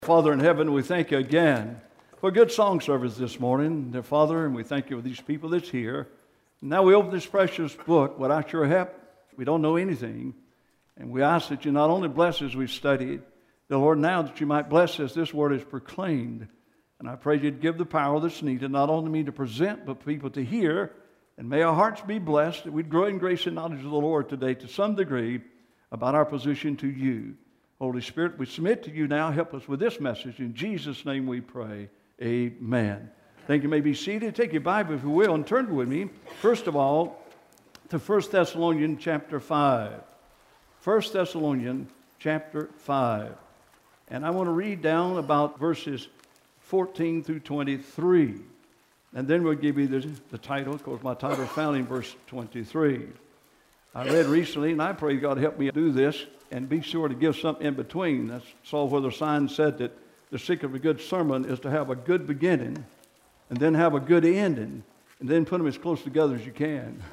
Father in heaven, we thank you again for a good song service this morning, dear Father, and we thank you for these people that's here. Now we open this precious book. Without your help, we don't know anything. And we ask that you not only bless as we've studied, the Lord, now that you might bless as this word is proclaimed. And I pray you'd give the power that's needed, not only me to present, but people to hear. And may our hearts be blessed, that we'd grow in grace and knowledge of the Lord today to some degree about our position to you. Holy Spirit, we submit to you now. Help us with this message. In Jesus' name we pray. Amen. Thank you. You may be seated. Take your Bible, if you will, and turn with me, first of all, to 1 Thessalonians chapter 5. 1 Thessalonians chapter 5. And I want to read down about verses 14 through 23. And then we'll give you the title. Of course, my title is found in verse 23. I read recently, and I pray God help me do this, and be sure to give something in between. That's all where the sign said that the secret of a good sermon is to have a good beginning, and then have a good ending, and then put them as close together as you can.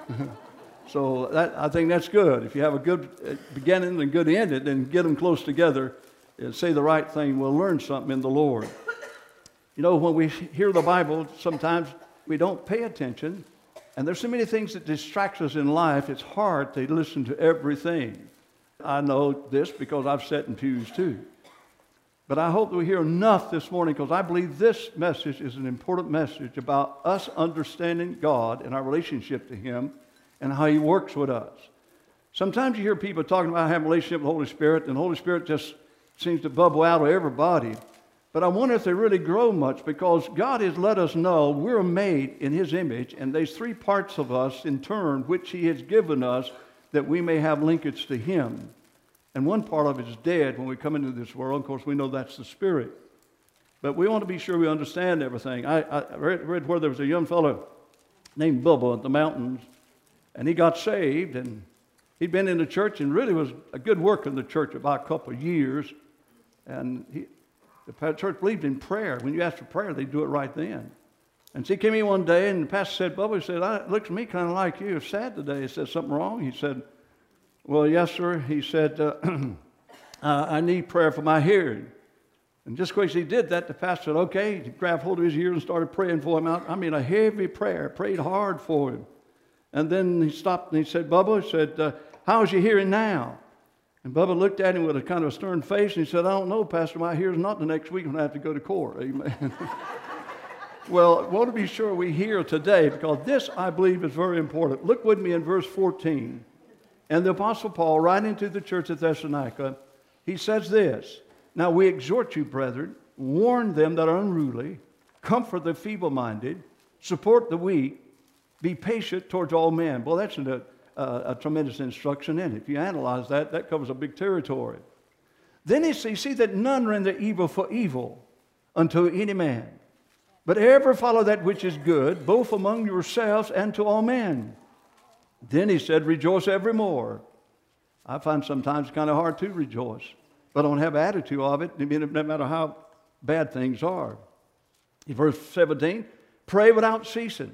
So I think that's good. If you have a good beginning and good ending, then get them close together and say the right thing. We'll learn something in the Lord. You know, when we hear the Bible, sometimes we don't pay attention. And there's so many things that distract us in life, it's hard to listen to everything. I know this because I've sat in pews too. But I hope that we hear enough this morning, because I believe this message is an important message about us understanding God and our relationship to Him and how He works with us. Sometimes you hear people talking about having a relationship with the Holy Spirit, and the Holy Spirit just seems to bubble out of everybody. But I wonder if they really grow much, because God has let us know we're made in His image, and there's three parts of us in turn which He has given us that we may have linkage to Him. And one part of it is dead when we come into this world. Of course, we know that's the Spirit. But we want to be sure we understand everything. I read where there was a young fellow named Bubba at the mountains, and he got saved, and he'd been in the church and really was a good worker in the church about a couple of years. And the church believed in prayer. When you asked for prayer, they'd do it right then. And so he came in one day, and the pastor said, Bubba, he said, it looks to me kind of like you. You're sad today. He said, something wrong? He said, well, yes, sir. He said, I need prayer for my hearing. And just because he did that, the pastor said, okay. He grabbed hold of his ear and started praying for him. I mean, a heavy prayer. Prayed hard for him. And then he stopped and he said, Bubba, he said, how's your hearing now? And Bubba looked at him with a kind of a stern face, and he said, I don't know, Pastor, my hearing's not the next week when I have to go to court. Amen. Well, I want to be sure we hear today, because this, I believe, is very important. Look with me in verse 14. And the Apostle Paul, writing to the church at Thessalonica, he says this, now we exhort you, brethren, warn them that are unruly, comfort the feeble-minded, support the weak, be patient towards all men. Well, that's a tremendous instruction in it. If you analyze that, that covers a big territory. Then he says, see that none render evil for evil unto any man, but ever follow that which is good, both among yourselves and to all men. Then he said, rejoice evermore. I find sometimes it's kind of hard to rejoice, but I don't have attitude of it, no matter how bad things are. In verse 17, pray without ceasing.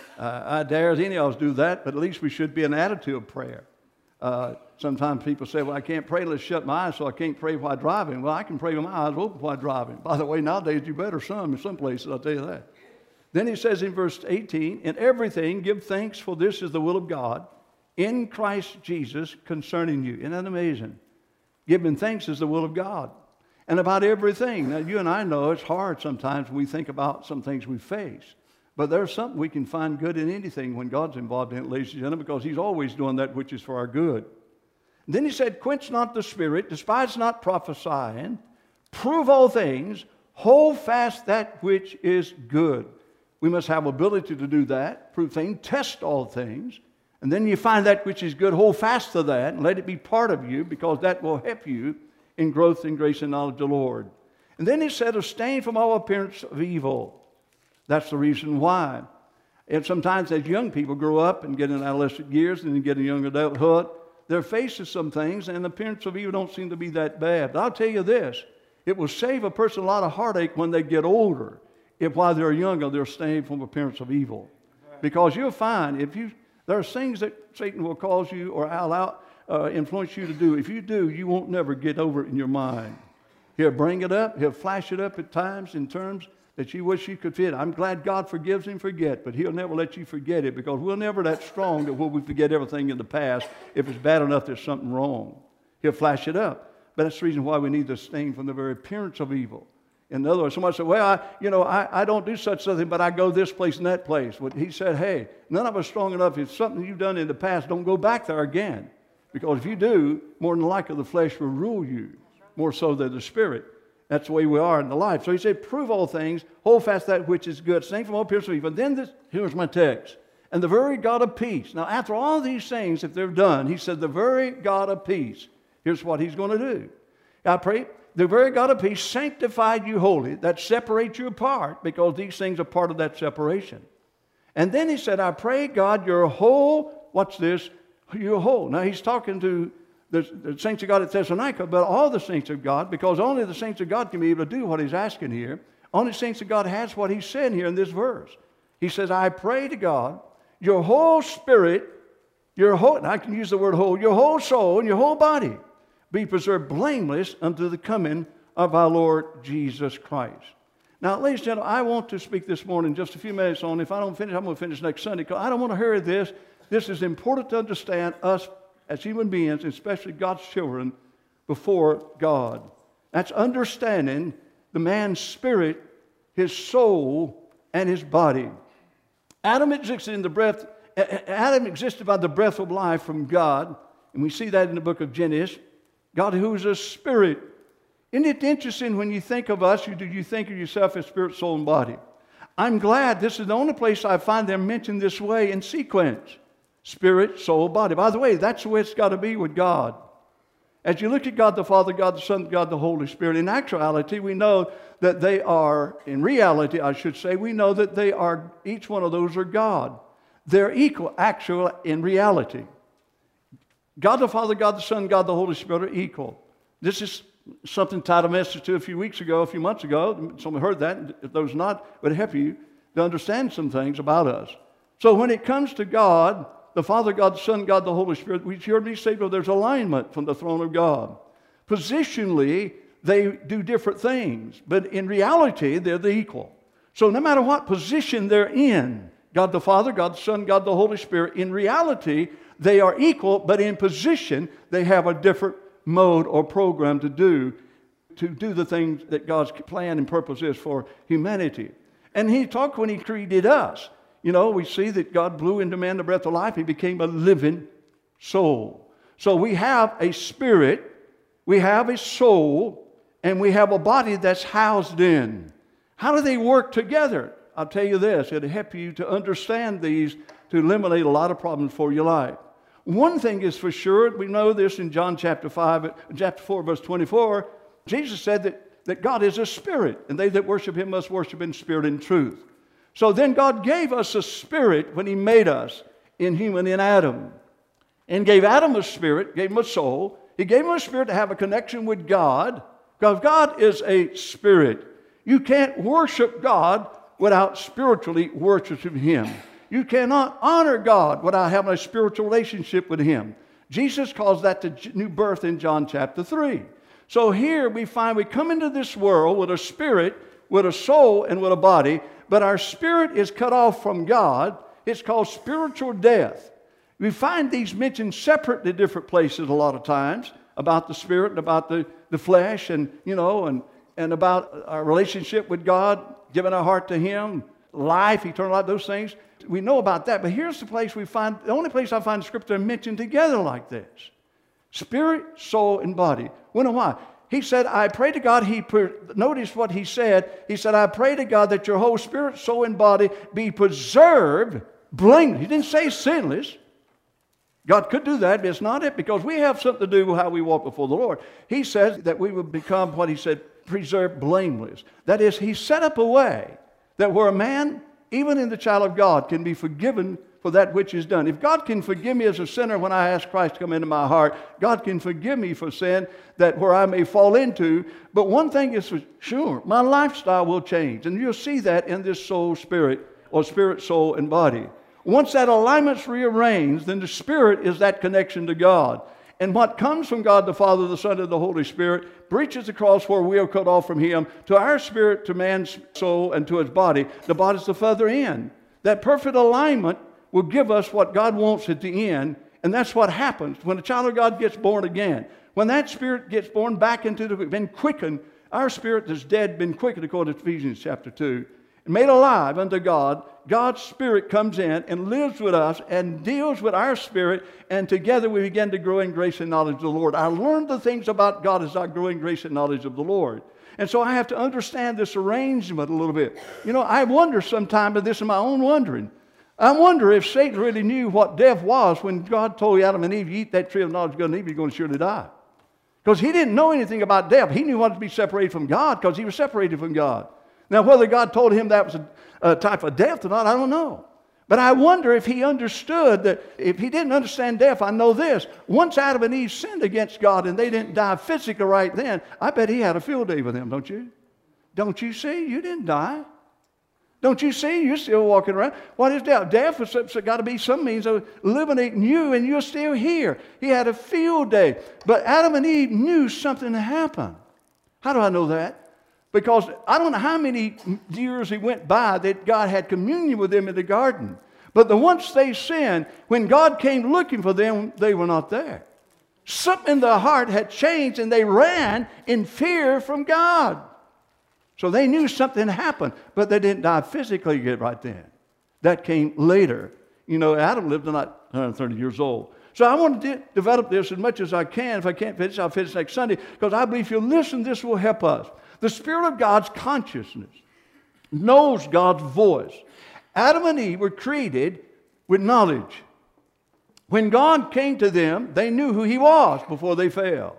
I dare any of us do that, but at least we should be an attitude of prayer. Sometimes people say, well, I can't pray unless I shut my eyes, so I can't pray while driving. Well, I can pray with my eyes open while driving. By the way, nowadays you better in some places, I'll tell you that. Then he says in verse 18, in everything give thanks, for this is the will of God in Christ Jesus concerning you. Isn't that amazing? Giving thanks is the will of God. And about everything. Now, you and I know it's hard sometimes when we think about some things we face. But there's something we can find good in anything when God's involved in it, ladies and gentlemen, because He's always doing that which is for our good. And then he said, quench not the spirit, despise not prophesying, prove all things, hold fast that which is good. We must have ability to do that, prove things, test all things, and then you find that which is good, hold fast to that, and let it be part of you, because that will help you in growth in grace and knowledge of the Lord. And then he said, abstain from all appearance of evil. That's the reason why. And sometimes as young people grow up and get in adolescent years and then get in young adulthood, they're faced with some things, and the appearance of evil don't seem to be that bad. But I'll tell you this, it will save a person a lot of heartache when they get older, if while they're younger they're staying from appearance of evil. Because you'll find there are things that Satan will cause you or influence you to do. If you do, you won't never get over it in your mind. He'll bring it up. He'll flash it up at times in terms that you wish you could fit. I'm glad God forgives and forget, but He'll never let you forget it because we're never that strong that we forget everything in the past if it's bad enough there's something wrong. He'll flash it up. But that's the reason why we need to abstain from the very appearance of evil. In other words, somebody said, well, I don't do such something, but I go this place and that place. Well, he said, hey, none of us strong enough. If something you've done in the past, don't go back there again. Because if you do, more than likely the flesh will rule you, more so than the Spirit. That's the way we are in the life. So he said, prove all things, hold fast that which is good, abstain from all appearance of evil. Then here's my text. And the very God of peace. Now, after all these things, if they're done, he said, the very God of peace. Here's what he's going to do. I pray, the very God of peace sanctified you wholly. That separates you apart because these things are part of that separation. And then he said, I pray, God, your whole, watch this, your whole. Now, he's talking to the saints of God at Thessalonica, but all the saints of God, because only the saints of God can be able to do what he's asking here. Only the saints of God has what he's saying here in this verse. He says, I pray to God, your whole spirit, your whole, and I can use the word whole, your whole soul and your whole body be preserved blameless unto the coming of our Lord Jesus Christ. Now, ladies and gentlemen, I want to speak this morning just a few minutes on. If I don't finish, I'm going to finish next Sunday because I don't want to hurry this. This is important to understand us as human beings, especially God's children, before God. That's understanding the man's spirit, his soul, and his body. Adam existed by the breath of life from God, and we see that in the book of Genesis. God who is a spirit. Isn't it interesting when you think of us, you think of yourself as spirit, soul, and body? I'm glad this is the only place I find them mentioned this way in sequence. Spirit, soul, body. By the way, that's the way it's got to be with God. As you look at God the Father, God the Son, God the Holy Spirit, in actuality, we know that they are, in reality, I should say, we know that they are, each one of those are God. They're equal, actual, in reality. God the Father, God the Son, God the Holy Spirit are equal. This is something tied a message to a few months ago. Someone heard that. If those not, it would help you to understand some things about us. So when it comes to God, the Father, God the Son, God the Holy Spirit, we surely say, well, there's alignment from the throne of God. Positionally, they do different things, but in reality, they're the equal. So no matter what position they're in, God the Father, God the Son, God the Holy Spirit, in reality, they are equal, but in position, they have a different mode or program to do the things that God's plan and purpose is for humanity. And he talked when he created us. You know, we see that God blew into man the breath of life. He became a living soul. So we have a spirit, we have a soul, and we have a body that's housed in. How do they work together? I'll tell you this, it'll help you to understand these to eliminate a lot of problems for your life. One thing is for sure, we know this in John chapter 4, verse 24. Jesus said that God is a spirit, and they that worship him must worship in spirit and truth. So then God gave us a spirit when he made us in Adam. And gave Adam a spirit, gave him a soul. He gave him a spirit to have a connection with God, because God is a spirit. You can't worship God without spiritually worshiping him. You cannot honor God without having a spiritual relationship with him. Jesus calls that the new birth in John chapter 3. So here we find we come into this world with a spirit, with a soul, and with a body, but our spirit is cut off from God. It's called spiritual death. We find these mentioned separately in different places a lot of times, about the spirit and about the flesh and about our relationship with God, giving our heart to him, life, eternal life, those things. We know about that, but here's the only place I find Scripture mentioned together like this. Spirit, soul, and body. When and why? He said, I pray to God, notice what he said. He said, I pray to God that your whole spirit, soul, and body be preserved blameless. He didn't say sinless. God could do that, but it's not it, because we have something to do with how we walk before the Lord. He says that we would become what he said, preserved blameless. That is, he set up a way that where a man, even in the child of God, can be forgiven for that which is done. If God can forgive me as a sinner when I ask Christ to come into my heart, God can forgive me for sin that where I may fall into. But one thing is for sure, my lifestyle will change. And you'll see that in this soul, spirit, or spirit, soul, and body. Once that alignment's rearranged, then the spirit is that connection to God. And what comes from God the Father, the Son, and the Holy Spirit breaches the cross where we are cut off from Him to our spirit, to man's soul, and to his body. The body's the further end. That perfect alignment will give us what God wants at the end. And that's what happens when a child of God gets born again. When that spirit gets born back into been quickened, our spirit that's dead, been quickened according to Ephesians chapter 2, and made alive unto God. God's Spirit comes in and lives with us and deals with our spirit, and together we begin to grow in grace and knowledge of the Lord. I learned the things about God as I grow in grace and knowledge of the Lord. And so I have to understand this arrangement a little bit. You know, I wonder sometimes, but this is my own wondering, I wonder if Satan really knew what death was when God told Adam and Eve, you eat that tree of knowledge of good and evil, you're going to surely die. Because he didn't know anything about death. He knew what to be separated from God because he was separated from God. Now, whether God told him that was a type of death or not, I don't know. But I wonder if he understood that. If he didn't understand death, I know this. Once Adam and Eve sinned against God and they didn't die physically right then, I bet he had a field day with them, don't you? Don't you see? You didn't die. Don't you see? You're still walking around. What is death? Death has got to be some means of eliminating you, and you're still here. He had a field day. But Adam and Eve knew something happened. How do I know that? Because I don't know how many years it went by that God had communion with them in the garden. But once they sinned, when God came looking for them, they were not there. Something in their heart had changed, and they ran in fear from God. So they knew something happened, but they didn't die physically right then. That came later. You know, Adam lived to not 130 years old. So I want to develop this as much as I can. If I can't finish, I'll finish next Sunday, because I believe if you listen, this will help us. The Spirit of God's consciousness knows God's voice. Adam and Eve were created with knowledge. When God came to them, they knew who He was before they fell.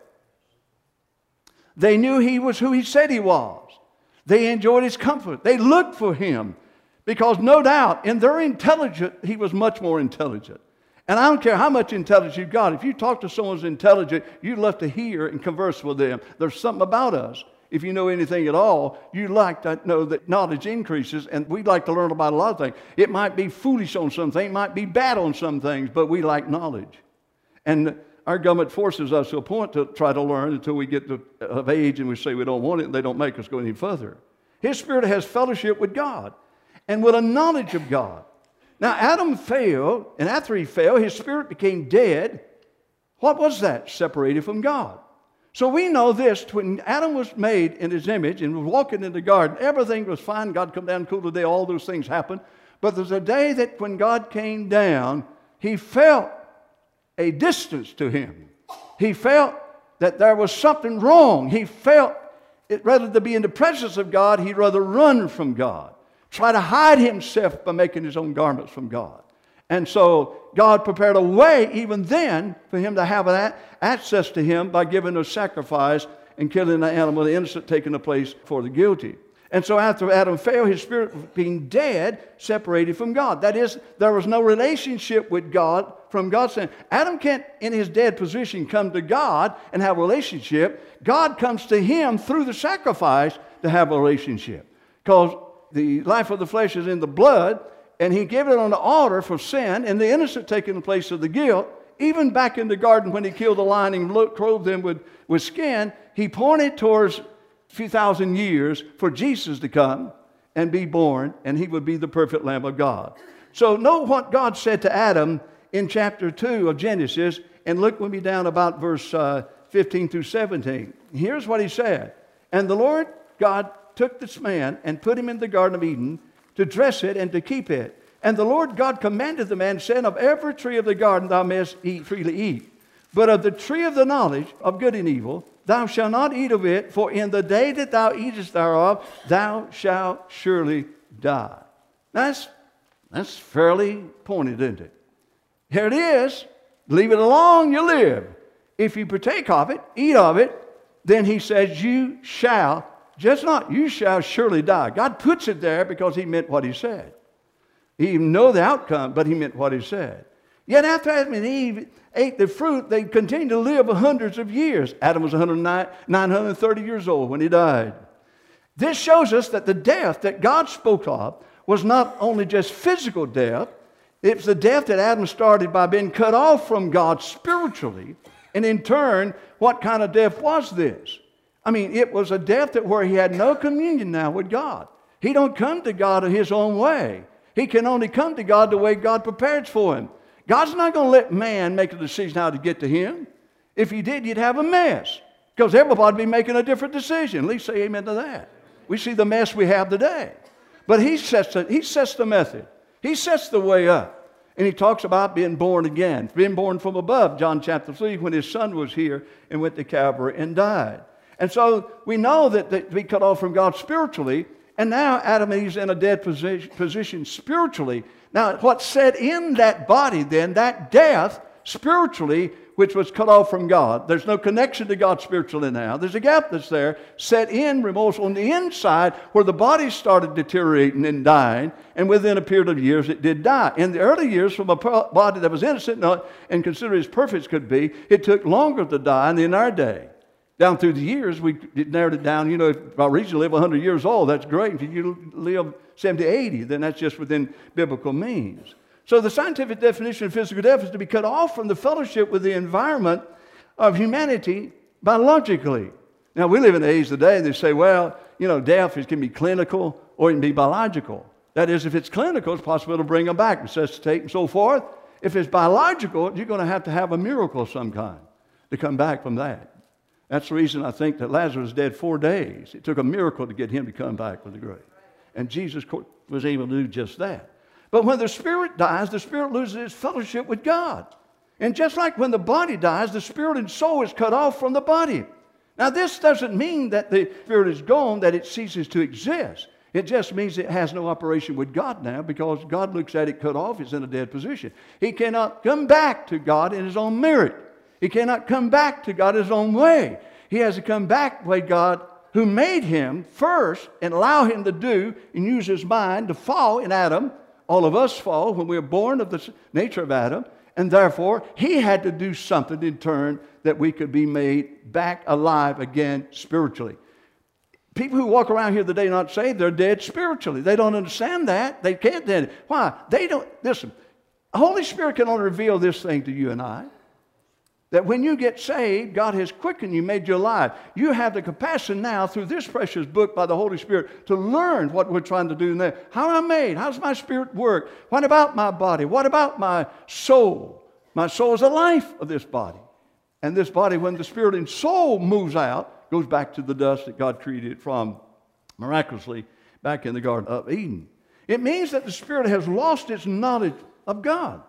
They knew He was who He said He was. They enjoyed His comfort. They looked for Him because no doubt in their intelligence, He was much more intelligent. And I don't care how much intelligence you've got. If you talk to someone who's intelligent, you love to hear and converse with them. There's something about us. If you know anything at all, you like to know that knowledge increases, and we like to learn about a lot of things. It might be foolish on some things, it might be bad on some things, but we like knowledge. And our government forces us to a point to try to learn until we get of age and we say we don't want it, and they don't make us go any further. His Spirit has fellowship with God and with a knowledge of God. Now, Adam failed, and after he fell, his spirit became dead. What was that? Separated from God. So we know this, when Adam was made in His image and was walking in the garden, everything was fine. God come down and cool the day, all those things happened. But there's a day that when God came down, He felt a distance to Him. He felt that there was something wrong. He felt it, rather than be in the presence of God, he'd rather run from God. Try to hide himself by making his own garments from God. And so God prepared a way even then for him to have access to Him by giving a sacrifice and killing the animal, the innocent taking the place for the guilty. And so after Adam fell, his spirit being dead, separated from God. That is, there was no relationship with God from God's saying. Adam can't, in his dead position, come to God and have a relationship. God comes to him through the sacrifice to have a relationship. Because the life of the flesh is in the blood, and He gave it on the altar for sin, and the innocent taking the place of the guilt. Even back in the garden when He killed the lion and clothed them with skin, He pointed towards a few thousand years for Jesus to come and be born, and He would be the perfect Lamb of God. So know what God said to Adam in chapter 2 of Genesis, and look with me down about verse 15 through 17. Here's what He said. And the Lord God took this man and put him in the Garden of Eden to dress it and to keep it. And the Lord God commanded the man, saying, of every tree of the garden thou mayest freely eat. But of the tree of the knowledge of good and evil, thou shalt not eat of it, for in the day that thou eatest thereof, thou shalt surely die. That's fairly pointed, isn't it? Here it is. Leave it alone, you live. If you partake of it, eat of it, then He says, you shall, just not, you shall surely die. God puts it there because He meant what He said. He didn't know the outcome, but He meant what He said. Yet after Adam and Eve ate the fruit, they continued to live hundreds of years. Adam was 930 years old when he died. This shows us that the death that God spoke of was not only just physical death. It was the death that Adam started by being cut off from God spiritually And in turn, what kind of death was this? I mean, it was a death where he had no communion now with God. He don't come to God in his own way. He can only come to God the way God prepared for him. God's not going to let man make a decision how to get to him. If he did, you'd have a mess. Because everybody would be making a different decision. At least say amen to that. We see the mess we have today. But he sets the method. He sets the way up. And he talks about being born again. Being born from above, John chapter 3, when his son was here and went to Calvary and died. And so we know that we cut off from God spiritually. And now Adam, he's in a dead position spiritually. Now, what's said in that body then, that death spiritually, which was cut off from God. There's no connection to God spiritually now. There's a gap that's there, set in remorse on the inside, where the body started deteriorating and dying, and within a period of years it did die. In the early years, from a body that was innocent and considered as perfect as could be, it took longer to die than in our day. Down through the years, we narrowed it down. You know, if I reach you live 100 years old, that's great. If you live 70, 80, then that's just within biblical means. So the scientific definition of physical death is to be cut off from the fellowship with the environment of humanity biologically. Now, we live in the age today, they say, well, you know, death can be clinical or it can be biological. That is, if it's clinical, it's possible to bring them back, resuscitate and so forth. If it's biological, you're going to have a miracle of some kind to come back from that. That's the reason I think that Lazarus was dead 4 days. It took a miracle to get him to come back from the grave. And Jesus was able to do just that. But when the spirit dies, the spirit loses its fellowship with God. And just like when the body dies, the spirit and soul is cut off from the body. Now, this doesn't mean that the spirit is gone, that it ceases to exist. It just means it has no operation with God now, because God looks at it cut off, it's in a dead position. He cannot come back to God in his own merit. He cannot come back to God his own way. He has to come back the way God, who made him first, and allow him to do and use his mind to fall in Adam. All of us fall when we are born of the nature of Adam. And therefore, he had to do something in turn that we could be made back alive again spiritually. People who walk around here today not saved, they're dead spiritually. They don't understand that. They can't do it. Why? They don't. Listen, the Holy Spirit can only reveal this thing to you and I. That when you get saved, God has quickened you, made you alive. You have the capacity now through this precious book by the Holy Spirit to learn what we're trying to do in there. How am I made? How does my spirit work? What about my body? What about my soul? My soul is the life of this body. And this body, when the spirit and soul moves out, goes back to the dust that God created it from miraculously back in the Garden of Eden. It means that the spirit has lost its knowledge of God.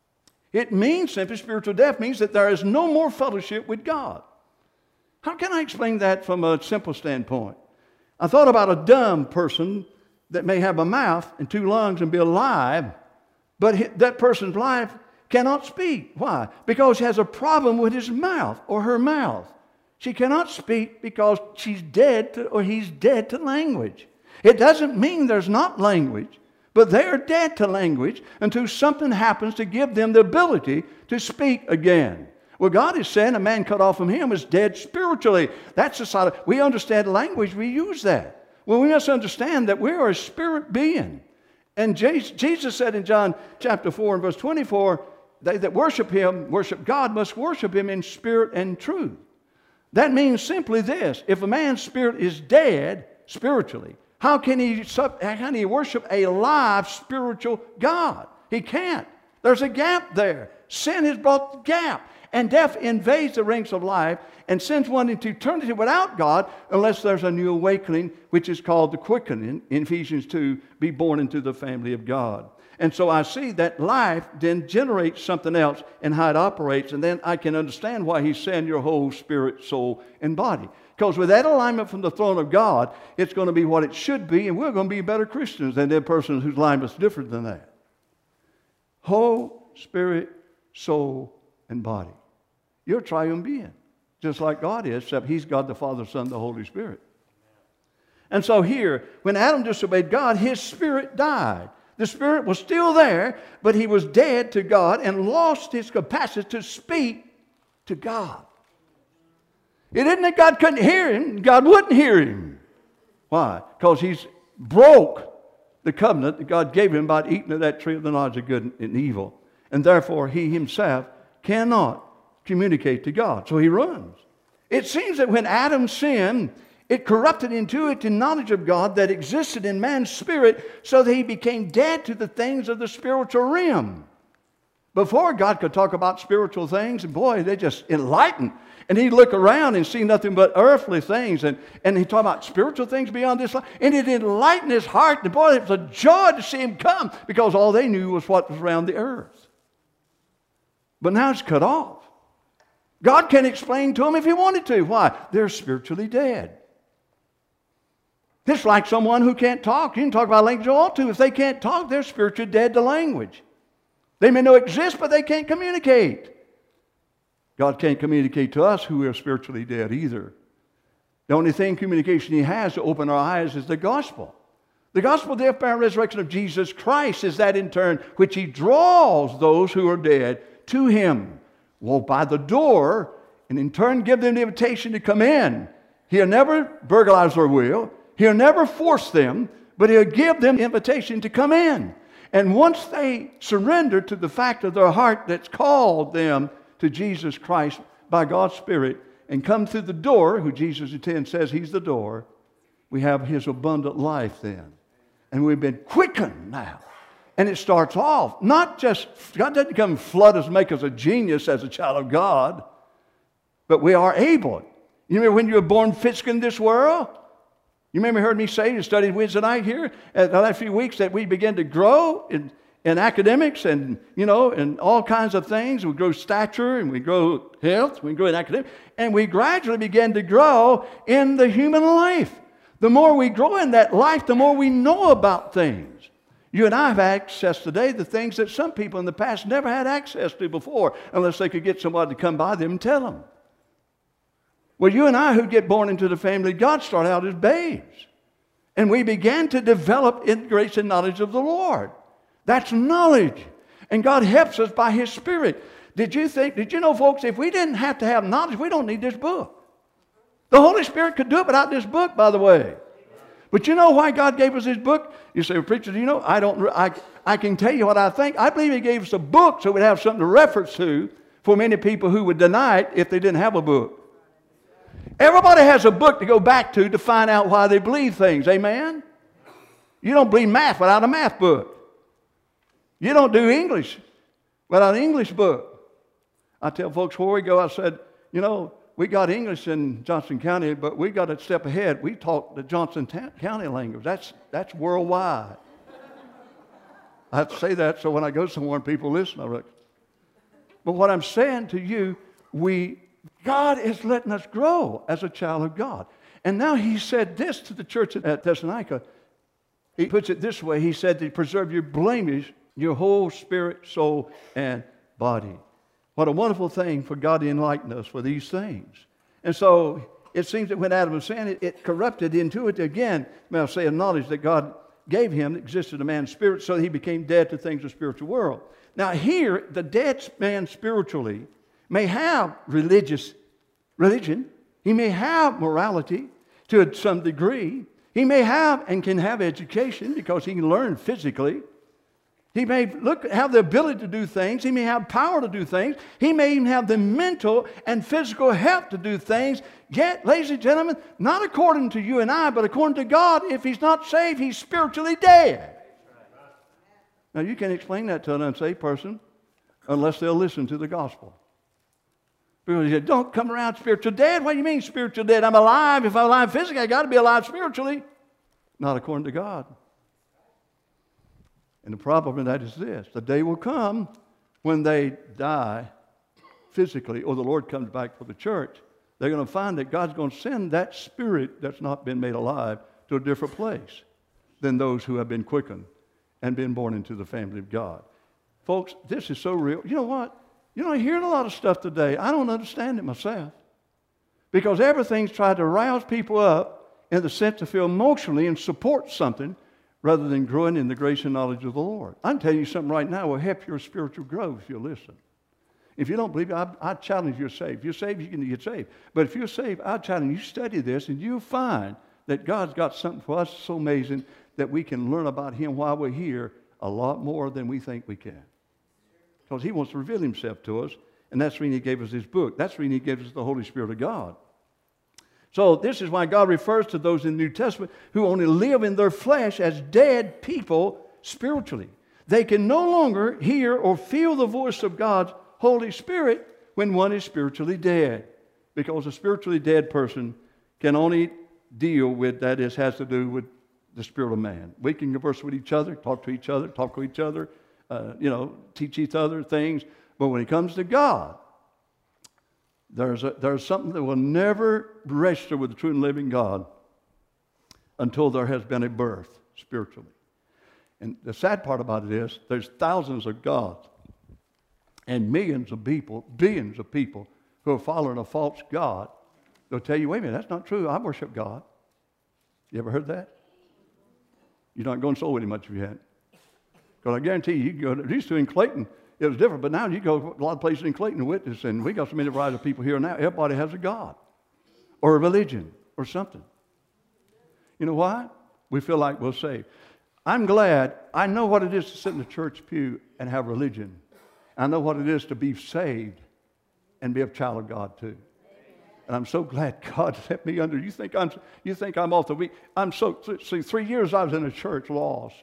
It means simply, spiritual death means that there is no more fellowship with God. How can I explain that from a simple standpoint? I thought about a dumb person that may have a mouth and 2 lungs and be alive, but that person's life cannot speak. Why? Because he has a problem with his mouth or her mouth. She cannot speak because she's dead or he's dead to language. It doesn't mean there's not language. But they are dead to language until something happens to give them the ability to speak again. Well, God is saying a man cut off from him is dead spiritually. That's the side of, we understand language, we use that. Well, we must understand that we are a spirit being. And Jesus said in John chapter 4 and verse 24, they that worship him, worship God, must worship him in spirit and truth. That means simply this: if a man's spirit is dead spiritually, how can he worship a live spiritual God? He can't. There's a gap there. Sin has brought the gap. And death invades the ranks of life and sends one into eternity without God unless there's a new awakening, which is called the quickening in Ephesians 2, be born into the family of God. And so I see that life then generates something else and how it operates, and then I can understand why he's saying your whole spirit, soul, and body. Because with that alignment from the throne of God, it's going to be what it should be, and we're going to be better Christians than the person whose alignment is different than that. Whole spirit, soul, and body. You're a triune being, just like God is, except he's God the Father, Son, the Holy Spirit. And so here, when Adam disobeyed God, his spirit died. The spirit was still there, but he was dead to God and lost his capacity to speak to God. It isn't that God couldn't hear him. God wouldn't hear him. Why? Because he's broke the covenant that God gave him by eating of that tree of the knowledge of good and evil. And therefore, he himself cannot communicate to God. So he runs. It seems that when Adam sinned, it corrupted intuitive knowledge of God that existed in man's spirit so that he became dead to the things of the spiritual realm. Before, God could talk about spiritual things, and boy, they just enlightened. And he'd look around and see nothing but earthly things. And he'd talk about spiritual things beyond this life. And it enlightened his heart. And boy, it was a joy to see him come because all they knew was what was around the earth. But now it's cut off. God can't explain to them if he wanted to. Why? They're spiritually dead. It's like someone who can't talk. You can talk about language you ought to. If they can't talk, they're spiritually dead to language. They may know exist, but they can't communicate. God can't communicate to us who are spiritually dead either. The only thing communication he has to open our eyes is the gospel. The gospel of the death, burial, and resurrection of Jesus Christ is that in turn which he draws those who are dead to him. Walk by the door and in turn give them the invitation to come in. He'll never burglarize their will. He'll never force them, but he'll give them the invitation to come in. And once they surrender to the fact of their heart that's called them to Jesus Christ by God's Spirit and come through the door, who Jesus in 10 says he's the door, we have his abundant life then. And we've been quickened now. And it starts off, not just, God doesn't come and flood us and make us a genius as a child of God, but we are able. You remember when you were born physically in this world? You remember heard me say, you studied Wednesday night here, the last few weeks, that we begin to grow in academics and, and all kinds of things. We grow stature and we grow health, we grow in academics, and we gradually begin to grow in the human life. The more we grow in that life, the more we know about things. You and I have access today to things that some people in the past never had access to before, unless they could get somebody to come by them and tell them. Well, you and I who get born into the family of God start out as babes. And we began to develop in grace and knowledge of the Lord. That's knowledge. And God helps us by his Spirit. Did you know, folks, if we didn't have to have knowledge, we don't need this book. The Holy Spirit could do it without this book, by the way. But you know why God gave us this book? You say, well, preacher, do you know? I can tell you what I think. I believe he gave us a book so we'd have something to reference to for many people who would deny it if they didn't have a book. Everybody has a book to go back to find out why they believe things. Amen? You don't believe math without a math book. You don't do English without an English book. I tell folks where we go, I said, we got English in Johnson County, but we got a step ahead. We talk the Johnson County language. That's worldwide. I have to say that so when I go somewhere and people listen, I reckon. But what I'm saying to you, God is letting us grow as a child of God. And now he said this to the church at Thessalonica. He puts it this way. He said to preserve your blemish, your whole spirit, soul, and body. What a wonderful thing for God to enlighten us for these things. And so it seems that when Adam was sin, it corrupted into it again, may I say, a knowledge that God gave him that existed in man's spirit, so that he became dead to things of the spiritual world. Now here, the dead man spiritually may have religion. He may have morality to some degree. He may have and can have education because he can learn physically. He may have the ability to do things. He may have power to do things. He may even have the mental and physical help to do things. Yet, ladies and gentlemen, not according to you and I, but according to God, if he's not saved, he's spiritually dead. Now, you can't explain that to an unsaved person unless they'll listen to the gospel. Because he said, don't come around spiritual dead. What do you mean spiritual dead? I'm alive. If I'm alive physically, I got to be alive spiritually. Not according to God. And the problem with that is this. The day will come when they die physically, or the Lord comes back for the church. They're going to find that God's going to send that spirit that's not been made alive to a different place than those who have been quickened and been born into the family of God. Folks, this is so real. You know what? I hear a lot of stuff today. I don't understand it myself. Because everything's tried to rouse people up in the sense to feel emotionally and support something rather than growing in the grace and knowledge of the Lord. I'm telling you something right now will help your spiritual growth if you listen. If you don't believe it, I challenge you to saved. If you're saved, you can get saved. But if you're saved, I challenge you, study this, and you'll find that God's got something for us so amazing that we can learn about him while we're here a lot more than we think we can. Because he wants to reveal himself to us And that's the reason he gave us his book. That's the reason he gave us the Holy Spirit of God. So this is why God refers to those in the New Testament who only live in their flesh as dead people spiritually. They can no longer hear or feel the voice of God's Holy Spirit when one is spiritually dead. Because a spiritually dead person can only deal with, that is, has to do with the spirit of man. We can converse with each other, talk to each other, teach each other things. But when it comes to God, there's something that will never register with the true and living God until there has been a birth spiritually. And the sad part about it is there's thousands of gods and millions of people, billions of people who are following a false god. They'll tell you, wait a minute, that's not true. I worship God. You ever heard that? You're not going soul winning much if you hadn't. Because I guarantee you can go to, used to in Clayton, it was different, but now you go to a lot of places in Clayton to witness, and we got so many varieties of people here now. Everybody has a God or a religion or something. You know why? We feel like we're saved. I'm glad I know what it is to sit in the church pew and have religion. I know what it is to be saved and be a child of God too. And I'm so glad God let me under. You think I'm off the weak? See, 3 years I was in a church lost.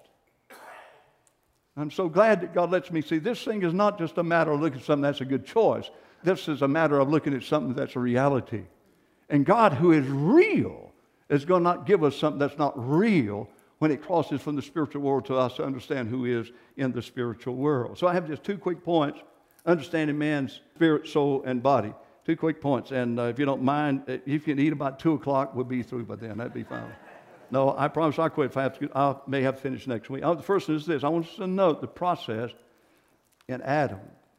I'm so glad that God lets me see this thing is not just a matter of looking at something that's a good choice. This is a matter of looking at something that's a reality. And God, who is real, is going to not give us something that's not real when it crosses from the spiritual world to us to understand who is in the spiritual world. So I have just 2 quick points, understanding man's spirit, soul, and body. 2 quick points. And if you don't mind, if you can eat about 2 o'clock, we'll be through by then. That'd be fine. No, I promise I'll quit if I have to. I may have to finish next week. The first one is this. I want us to note the process in Adam.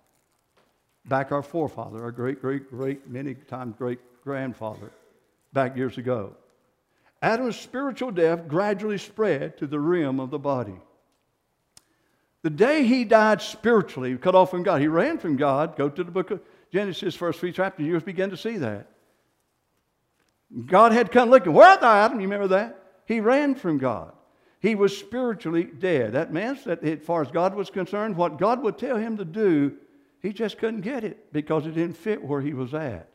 Back our forefather, our great, many times great-grandfather, back years ago. Adam's spiritual death gradually spread to the rim of the body. The day he died spiritually, cut off from God, he ran from God. Go to the book of Genesis, first 3 chapters, you begin to see that. God had come looking, where art thou, Adam? You remember that? He ran from God. He was spiritually dead. That means that as far as God was concerned, what God would tell him to do, he just couldn't get it because it didn't fit where he was at.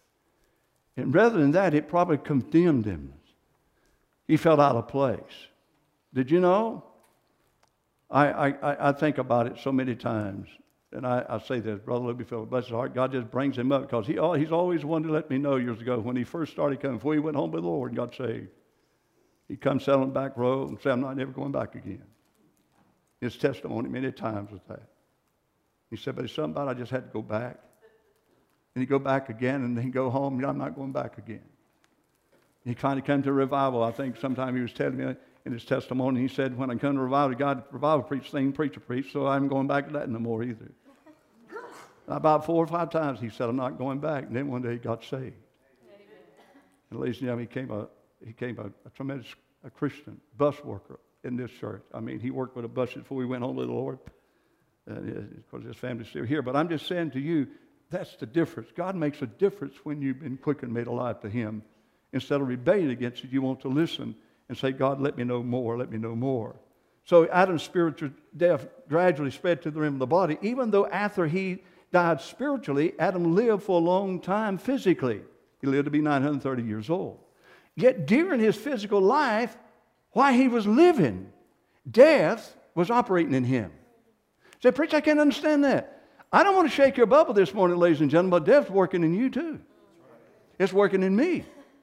And rather than that, it probably condemned him. He felt out of place. Did you know? I think about it so many times. And I say this, Brother Lubyfield, bless his heart, God just brings him up because he's always wanted to let me know years ago when he first started coming, before he went home with the Lord and got saved. He'd come sit on the back row and say, I'm not never going back again. His testimony many times was that. He said, but it's something about I just had to go back. And he'd go back again and then he'd go home, I'm not going back again. He finally came to a revival. I think sometime he was telling me in his testimony, he said, when I come to revival, God, revival preach, same preacher preach, so I'm going back to that no more either. About 4 or 5 times he said, I'm not going back. And then one day he got saved. Amen. And ladies and gentlemen, he became a tremendous Christian bus worker in this church. I mean, he worked with a bus before he went home with the Lord. Because his family's still here. But I'm just saying to you, that's the difference. God makes a difference when you've been quickened, made alive to him. Instead of rebelling against it, you want to listen and say, God, let me know more, let me know more. So Adam's spiritual death gradually spread to the rim of the body. Even though after he died spiritually, Adam lived for a long time physically. He lived to be 930 years old. Yet during his physical life, while he was living, death was operating in him. Say, preacher, I can't understand that. I don't want to shake your bubble this morning, ladies and gentlemen, but death's working in you too. It's working in me.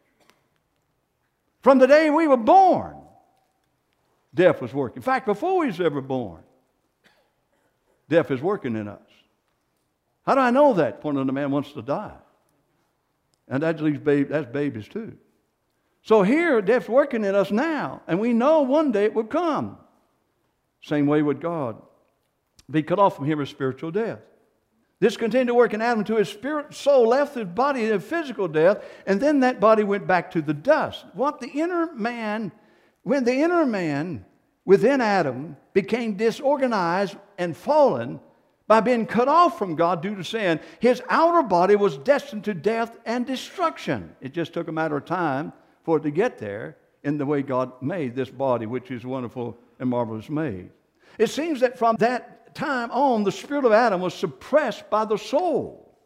From the day we were born, death was working. In fact, before we was ever born, death is working in us. How do I know that? When another man wants to die. And that's babies too. So here, death's working in us now, and we know one day it would come. Same way with God. Be cut off from him as spiritual death. This continued to work in Adam until his spirit soul left his body in physical death, and then that body went back to the dust. When the inner man within Adam became disorganized and fallen by being cut off from God due to sin, his outer body was destined to death and destruction. It just took a matter of time for it to get there in the way God made this body, which is wonderful and marvelous made. It seems that from that time on, the spirit of Adam was suppressed by the soul.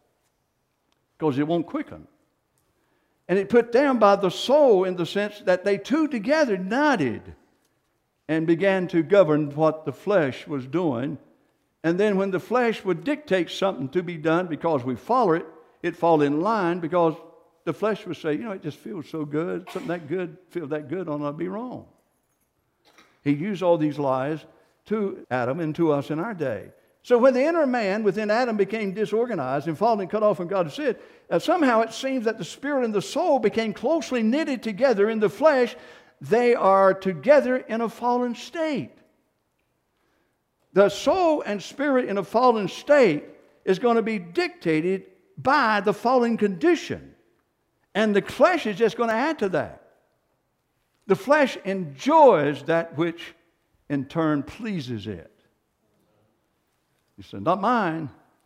because it won't quicken. And it put down by the soul in the sense that they two together united and began to govern what the flesh was doing. And then when the flesh would dictate something to be done because we follow it, it fall in line because the flesh would say, it just feels so good. Something that good, feel that good ought not be wrong. He used all these lies to Adam and to us in our day. So when the inner man within Adam became disorganized and fallen and cut off from God's sin, somehow it seems that the spirit and the soul became closely knitted together in the flesh. They are together in a fallen state. The soul and spirit in a fallen state is going to be dictated by the fallen condition. And the flesh is just going to add to that. The flesh enjoys that which in turn pleases it. He said, not mine.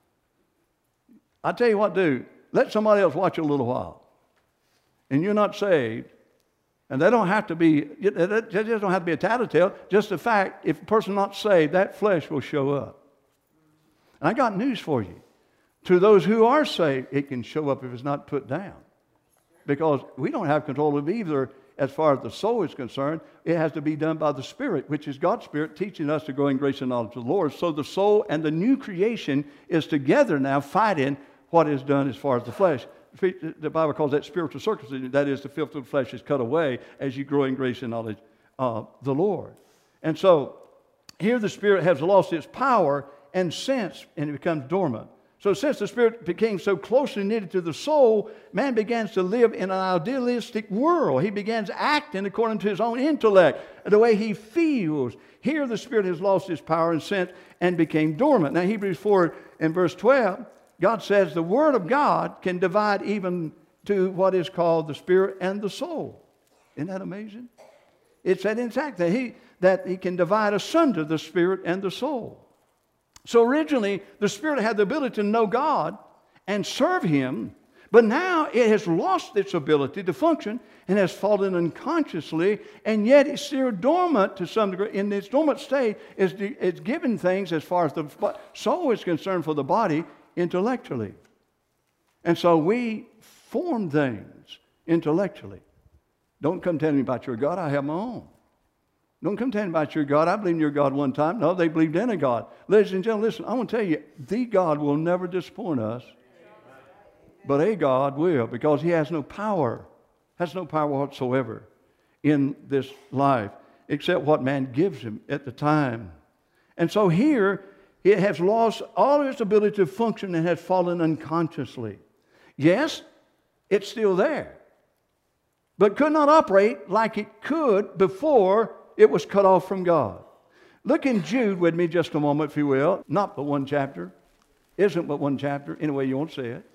I tell you what, do. Let somebody else watch you a little while. And you're not saved. And they don't have to be, they just don't have to be a tattletale. Just the fact, if a person's not saved, that flesh will show up. And I got news for you. To those who are saved, it can show up if it's not put down. Because we don't have control of either as far as the soul is concerned. It has to be done by the Spirit, which is God's Spirit teaching us to grow in grace and knowledge of the Lord. So the soul and the new creation is together now fighting what is done as far as the flesh. The Bible calls that spiritual circumcision. That is, the filth of the flesh is cut away as you grow in grace and knowledge of the Lord. And so here the Spirit has lost its power and sense, and it becomes dormant. So since the Spirit became so closely knitted to the soul, man begins to live in an idealistic world. He begins acting according to his own intellect, the way he feels. Here the Spirit has lost its power and sense and became dormant. Now Hebrews 4 and verse 12, God says the Word of God can divide even to what is called the spirit and the soul. Isn't that amazing? It said in fact that he can divide asunder the spirit and the soul. So originally, the Spirit had the ability to know God and serve Him, but now it has lost its ability to function and has fallen unconsciously, and yet it's still dormant to some degree. In its dormant state, it's given things as far as the soul is concerned for the body intellectually. And so we form things intellectually. Don't come tell me about your God, I have my own. Don't come telling me about your God. I believed in your God one time. No, they believed in a God. Ladies and gentlemen, listen, I want to tell you, the God will never disappoint us. But a God will, because He has no power whatsoever in this life, except what man gives Him at the time. And so here, it has lost all of its ability to function and has fallen unconsciously. Yes, it's still there, but could not operate like it could before it was cut off from God. Look in Jude with me just a moment, if you will. Not but one chapter. Isn't but one chapter. Anyway, you won't say it.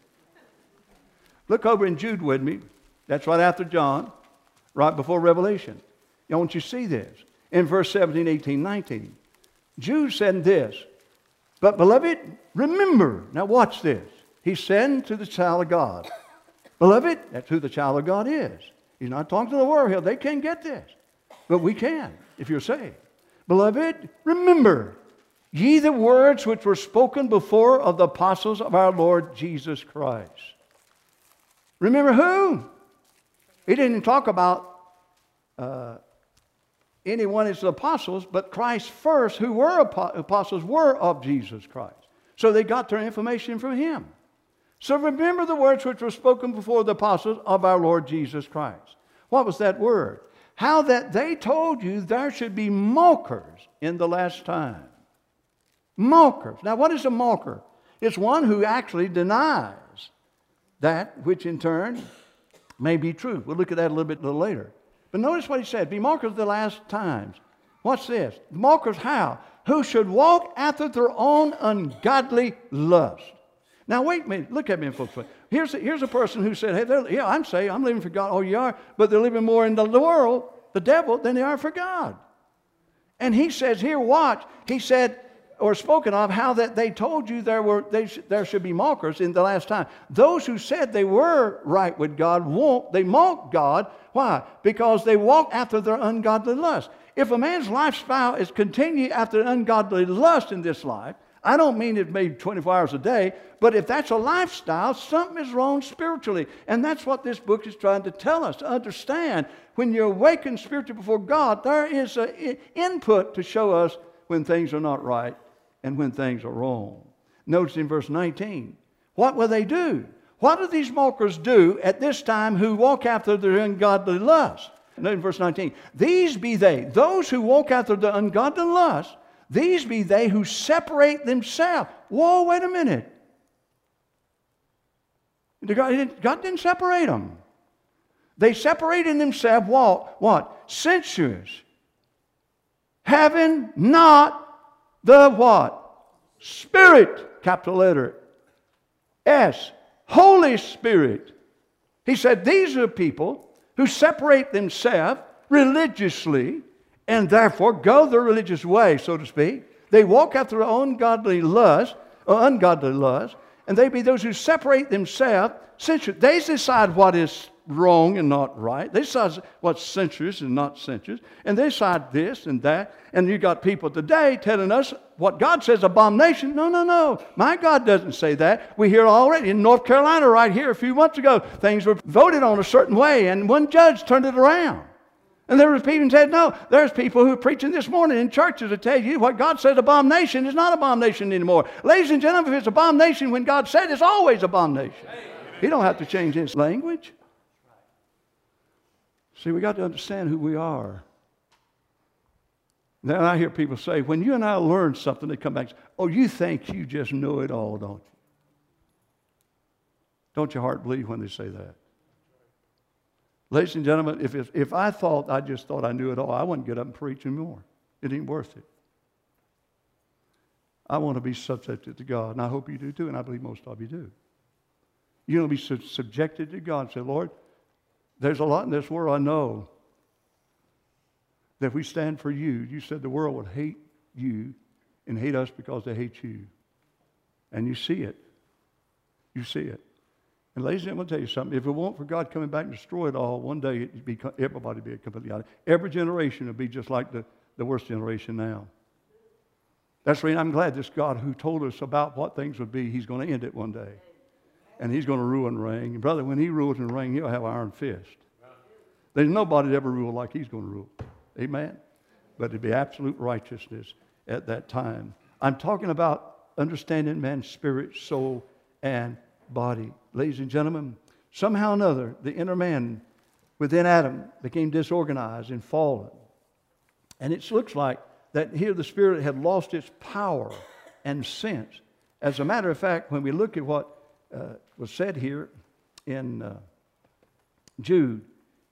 Look over in Jude with me. That's right after John, right before Revelation. I want you to see this. In verse 17, 18, 19. Jude said this, but beloved, remember. Now watch this. He's saying to the child of God. Beloved, that's who the child of God is. He's not talking to the world here. They can't get this. But we can, if you're saved. Beloved, remember ye the words which were spoken before of the apostles of our Lord Jesus Christ. Remember who? He didn't talk about anyone as the apostles, but Christ first, who were apostles, were of Jesus Christ. So they got their information from Him. So remember the words which were spoken before the apostles of our Lord Jesus Christ. What was that word? How that they told you there should be mockers in the last time. Mockers. Now, what is a mocker? It's one who actually denies that which in turn may be true. We'll look at that a little later. But notice what he said. Be mockers of the last times. What's this? Mockers how? Who should walk after their own ungodly lust. Now, wait a minute. Look at me, folks. Here's a person who said, hey, yeah, I'm saved. I'm living for God. Oh, you are. But they're living more in the world, the devil, than they are for God. And he says, here, watch. He said, or spoken of, how that they told you there should be mockers in the last time. Those who said they were right with God they mock God. Why? Because they walk after their ungodly lust. If a man's lifestyle is continuing after ungodly lust in this life, I don't mean it maybe 24 hours a day, but if that's a lifestyle, something is wrong spiritually. And that's what this book is trying to tell us, to understand. When you're awakened spiritually before God, there is an input to show us when things are not right and when things are wrong. Notice in verse 19, what will they do? What do these mockers do at this time who walk after their ungodly lust? Notice in verse 19, these be they, those who walk after the ungodly lust, these be they who separate themselves. Whoa, wait a minute. God didn't separate them. They separated themselves what? Sensuous. Having not the what? Spirit, capital letter S, Holy Spirit. He said these are people who separate themselves religiously and therefore go their religious way, so to speak. They walk after their own ungodly lust, and they be those who separate themselves. They decide what is wrong and not right. They decide what's sensuous and not sensuous. And they decide this and that. And you got people today telling us what God says abomination. No. My God doesn't say that. We hear already in North Carolina right here a few months ago, things were voted on a certain way, and one judge turned it around. And there was people who said, no, there's people who are preaching this morning in churches that tell you what God says abomination is not abomination anymore. Ladies and gentlemen, if it's abomination when God said it's always abomination. He don't have to change his language. See, we got to understand who we are. Then I hear people say, when you and I learn something, they come back and say, oh, you think you just know it all, don't you? Don't your heart bleed when they say that? Ladies and gentlemen, if I just thought I knew it all, I wouldn't get up and preach anymore. It ain't worth it. I want to be subjected to God, and I hope you do too, and I believe most of you do. You want to be subjected to God and say, Lord, there's a lot in this world I know that if we stand for you, you said the world would hate you and hate us because they hate you. And you see it. You see it. And ladies and gentlemen, I'll tell you something. If it weren't for God coming back and destroy it all, one day everybody would be completely out. Every generation would be just like the worst generation now. That's the reason I'm glad this God who told us about what things would be, he's going to end it one day. And he's going to rule and reign. And brother, when he rules and reigns, he'll have an iron fist. There's nobody that ever ruled like he's going to rule. Amen? But it'd be absolute righteousness at that time. I'm talking about understanding man's spirit, soul, and body. Ladies and gentlemen, somehow or another, the inner man within Adam became disorganized and fallen. And it looks like that here the spirit had lost its power and sense. As a matter of fact, when we look at what was said here in Jude,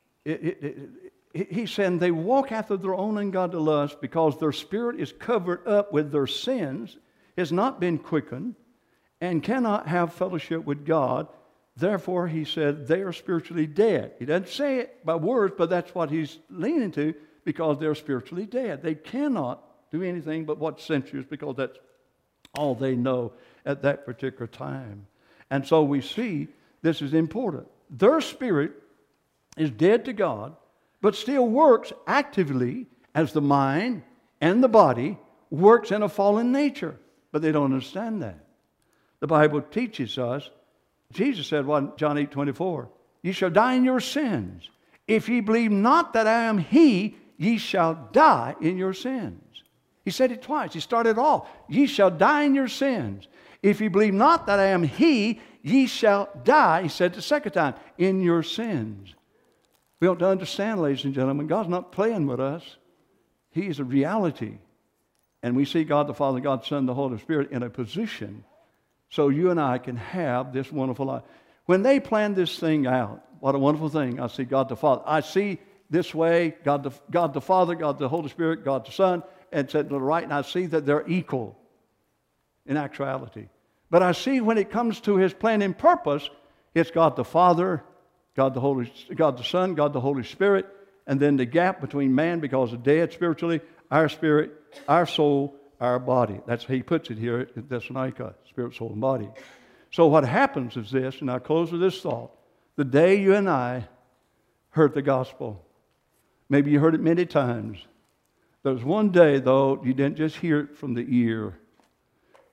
he said, they walk after their own ungodly lust because their spirit is covered up with their sins, has not been quickened, and cannot have fellowship with God. Therefore, he said, they are spiritually dead. He doesn't say it by words, but that's what he's leaning to, because they're spiritually dead. They cannot do anything but what's sensuous, because that's all they know at that particular time. And so we see this is important. Their spirit is dead to God, but still works actively as the mind and the body works in a fallen nature. But they don't understand that. The Bible teaches us, Jesus said, John 8:24, ye shall die in your sins. If ye believe not that I am he, ye shall die in your sins. He said it twice. He started off, ye shall die in your sins. If ye believe not that I am he, ye shall die, he said the second time, in your sins. We ought to understand, ladies and gentlemen, God's not playing with us. He is a reality. And we see God the Father, God the Son, the Holy Spirit in a position so you and I can have this wonderful life. When they planned this thing out, what a wonderful thing. I see God the Father. I see this way, God the Father, God the Holy Spirit, God the Son, and to the right, and I see that they're equal in actuality. But I see when it comes to his plan and purpose, it's God the Father, God the Son, God the Holy Spirit, and then the gap between man, because of dead spiritually, our spirit, our soul, our body. That's how he puts it here at Thessalonica, spirit, soul, and body. So what happens is this, and I'll close with this thought. The day you and I heard the gospel, maybe you heard it many times. There was one day, though, you didn't just hear it from the ear.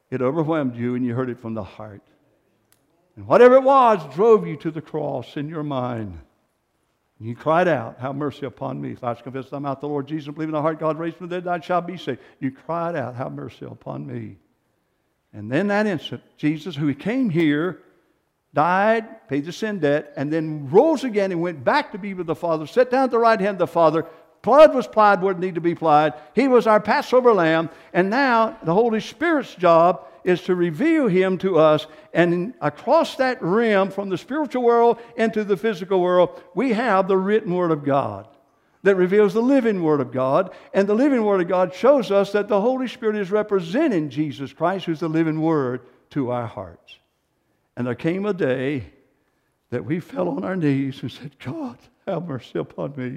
it overwhelmed you and you heard it from the heart. And whatever it was drove you to the cross in your mind. And you cried out, have mercy upon me. If thou hast confessed thy mouth the Lord Jesus, believe in thy heart God raised from the dead, thou shalt be saved. You cried out, have mercy upon me. And then that instant, Jesus, who came here, died, paid the sin debt, and then rose again and went back to be with the Father, sat down at the right hand of the Father. Blood was applied where it needed to be applied. He was our Passover lamb. And now the Holy Spirit's job is to reveal Him to us. And across that rim from the spiritual world into the physical world, we have the written Word of God that reveals the living Word of God. And the living Word of God shows us that the Holy Spirit is representing Jesus Christ, who's the living Word, to our hearts. And there came a day that we fell on our knees and said, God, have mercy upon me.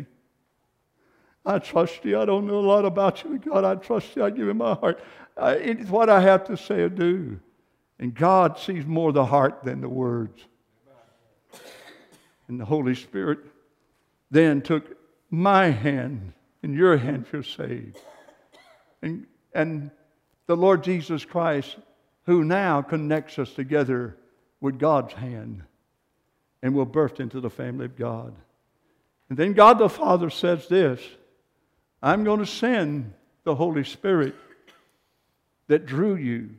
I trust you. I don't know a lot about you, God. I trust you. I give you my heart. It's what I have to say or do. And God sees more the heart than the words. And the Holy Spirit then took my hand and your hand if you're saved. And the Lord Jesus Christ, who now connects us together with God's hand, and we're birthed into the family of God. And then God the Father says this, I'm going to send the Holy Spirit that drew you,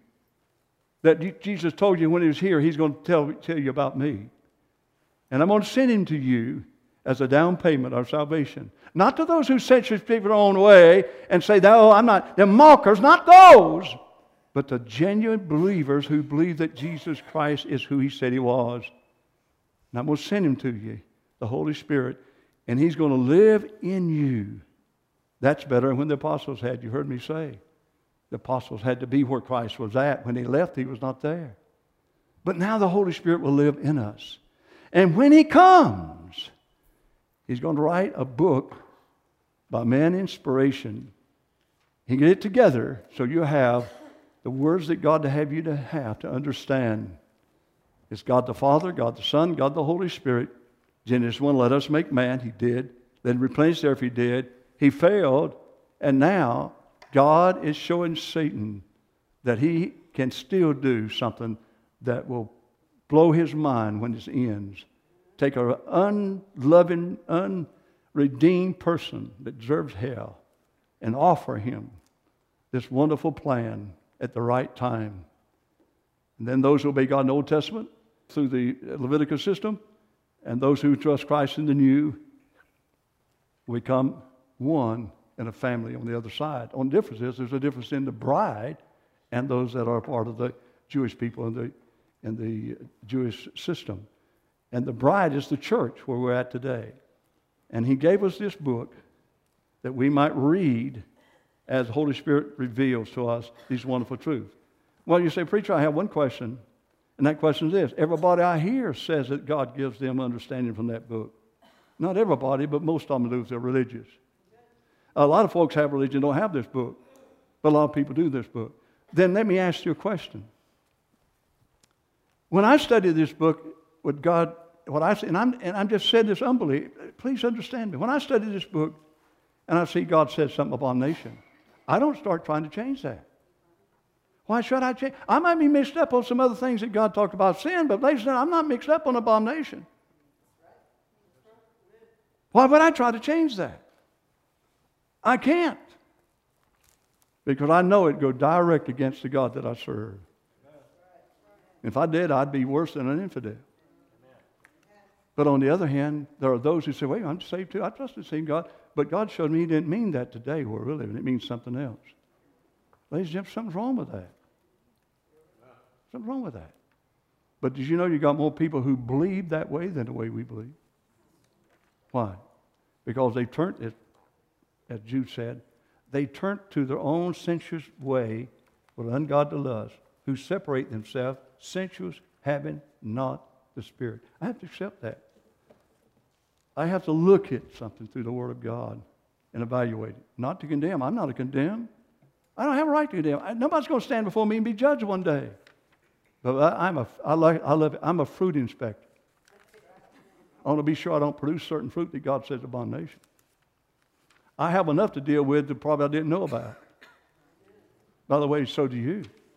that Jesus told you when He was here, He's going to tell you about me. And I'm going to send Him to you as a down payment of salvation. Not to those who censure people their own way and say, no, I'm not, they're mockers, not those, but the genuine believers who believe that Jesus Christ is who He said He was. And I'm going to send Him to you, the Holy Spirit, and He's going to live in you. That's better than when the apostles had. You heard me say. The apostles had to be where Christ was at. When He left, He was not there. But now the Holy Spirit will live in us. And when He comes, He's going to write a book by man inspiration. He get it together so you have the words that God to have you to have to understand. It's God the Father, God the Son, God the Holy Spirit. Genesis 1, let us make man. He did. Then replenish the earth. He did. He failed. And now God is showing Satan that he can still do something that will blow his mind when this ends. Take an unloving, unredeemed person that deserves hell and offer him this wonderful plan at the right time. And then those who obey God in the Old Testament through the Levitical system, and those who trust Christ in the New will become one in a family on the other side. On the difference is there's a difference in the bride and those that are part of the Jewish people in the Jewish system. And the bride is the church where we're at today. And He gave us this book that we might read as the Holy Spirit reveals to us these wonderful truths. Well, you say, preacher, I have one question. And that question is this. Everybody I hear says that God gives them understanding from that book. Not everybody, but most of them do if they're religious. A lot of folks have religion, don't have this book. But a lot of people do this book. Then let me ask you a question. When I study this book with God, what I see, and I'm just saying this humbly, please understand me. When I study this book and I see God said something abomination, I don't start trying to change that. Why should I change? I might be mixed up on some other things that God talked about sin, but ladies and gentlemen, I'm not mixed up on abomination. Why would I try to change that? I can't. Because I know it go direct against the God that I serve. If I did, I'd be worse than an infidel. But on the other hand, there are those who say, wait, I'm saved too. I trust the same God. But God showed me He didn't mean that today where we're living. It means something else. Ladies and gentlemen, something's wrong with that. Something's wrong with that. But did you know you got more people who believe that way than the way we believe? Why? Because they turned, as Jude said, they turned to their own sensuous way with ungodly lust, who separate themselves, sensuous, having not the Spirit. I have to accept that. I have to look at something through the Word of God and evaluate it. Not to condemn. I'm not a condemn. I don't have a right to condemn. Nobody's going to stand before me and be judged one day. But I'm a fruit inspector. I want to be sure I don't produce certain fruit that God says is abomination. I have enough to deal with that probably I didn't know about. By the way, so do you.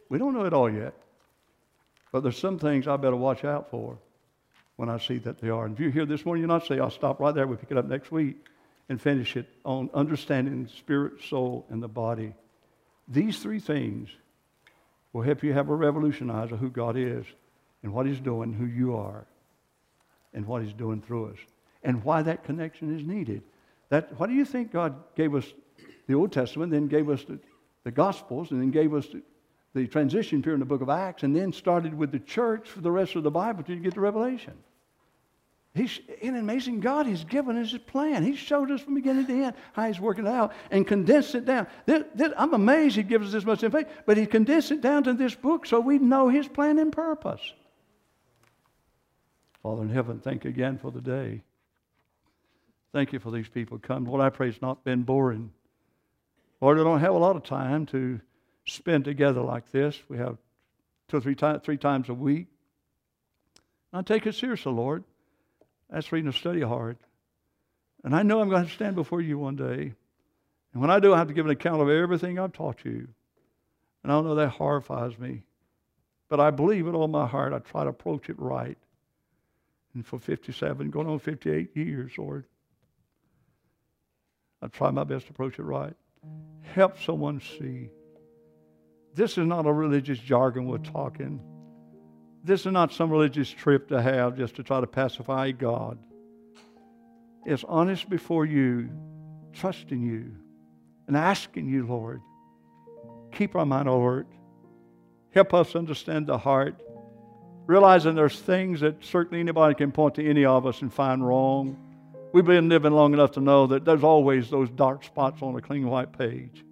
We don't know it all yet. But there's some things I better watch out for when I see that they are. And if you're here this morning, you're not saying, I'll stop right there. We'll pick it up next week and finish it on understanding the spirit, soul, and the body. These three things will help you have a revolutionize of who God is and what He's doing, who you are, and what He's doing through us, and why that connection is needed. Why do you think God gave us the Old Testament, then gave us the Gospels, and then gave us the transition period in the book of Acts, and then started with the church for the rest of the Bible till you get to Revelation? He's an amazing God. He's given us His plan. He showed us from beginning to end how He's working it out and condensed it down. I'm amazed He gives us this much information, but He condensed it down to this book so we know His plan and purpose. Father in heaven, thank you again for the day. Thank you for these people come. Lord, I pray it's not been boring. Lord, we don't have a lot of time to spend together like this. We have 2 or 3 times a week. I take it seriously, Lord. That's reading to study hard. And I know I'm going to stand before you one day. And when I do, I have to give an account of everything I've taught you. And I know that horrifies me. But I believe with all my heart. I try to approach it right. And for 57, going on 58 years, Lord, I try my best to approach it right. Help someone see. This is not a religious jargon we're talking. This is not some religious trip to have just to try to pacify God. It's honest before you, trusting you, and asking you, Lord, keep our mind alert. Help us understand the heart. Realizing there's things that certainly anybody can point to any of us and find wrong. We've been living long enough to know that there's always those dark spots on a clean white page.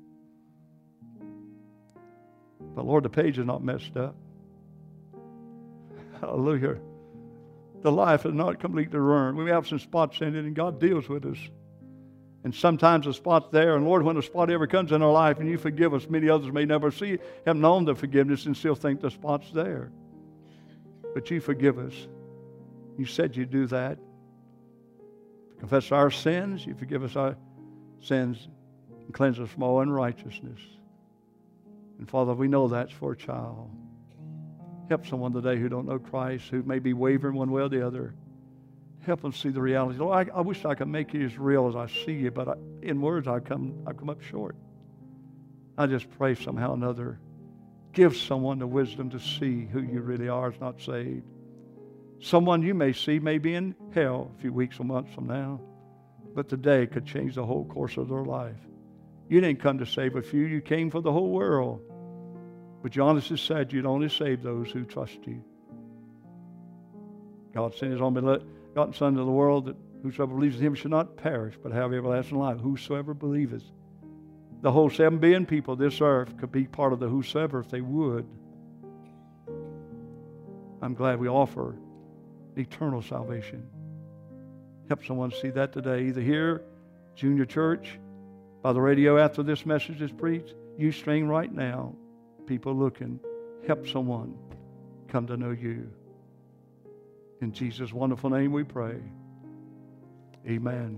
But Lord, the page is not messed up. Hallelujah. The life is not completely ruined. We have some spots in it, and God deals with us. And sometimes the spot's there, and Lord, when a spot ever comes in our life and you forgive us, many others may never see it, have known the forgiveness and still think the spot's there. But you forgive us. You said you'd do that. Confess our sins, you forgive us our sins, and cleanse us from all unrighteousness. And Father, we know that's for a child. Help someone today who don't know Christ, who may be wavering one way or the other. Help them see the reality. Lord, I wish I could make you as real as I see you, but in words I've come up short. I just pray somehow or another, give someone the wisdom to see who you really are is not saved. Someone you may see may be in hell a few weeks or months from now, but today could change the whole course of their life. You didn't come to save a few, you came for the whole world. But you honestly said you'd only save those who trust you. God sent His only begotten Son into the world, that whosoever believes in Him should not perish, but have everlasting life. Whosoever believeth. The whole 7 billion people of this earth could be part of the whosoever if they would. I'm glad we offer eternal salvation. Help someone see that today, either here, Junior Church, by the radio after this message is preached, Ustream right now. People looking, help someone come to know you. In Jesus' wonderful name we pray. Amen.